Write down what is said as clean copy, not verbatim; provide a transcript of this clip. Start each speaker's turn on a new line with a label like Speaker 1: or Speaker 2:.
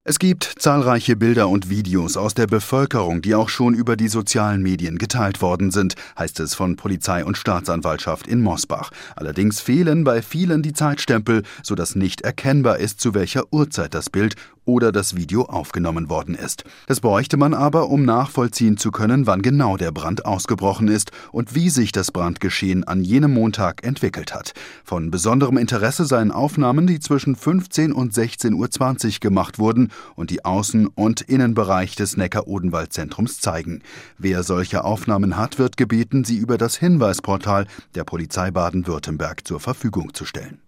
Speaker 1: Es gibt zahlreiche Bilder und Videos aus der Bevölkerung, die auch schon über die sozialen Medien geteilt worden sind, heißt es von Polizei und Staatsanwaltschaft in Mosbach. Allerdings fehlen bei vielen die Zeitstempel, sodass nicht erkennbar ist, zu welcher Uhrzeit das Bild oder das Video aufgenommen worden ist. Das bräuchte man aber, um nachvollziehen zu können, wann genau der Brand ausgebrochen ist und wie sich das Brandgeschehen an jenem Montag entwickelt hat. Von besonderem Interesse seien Aufnahmen, die zwischen 15 und 16:20 Uhr gemacht wurden und die Außen- und Innenbereich des Neckar-Odenwald-Zentrums zeigen. Wer solche Aufnahmen hat, wird gebeten, sie über das Hinweisportal der Polizei Baden-Württemberg zur Verfügung zu stellen.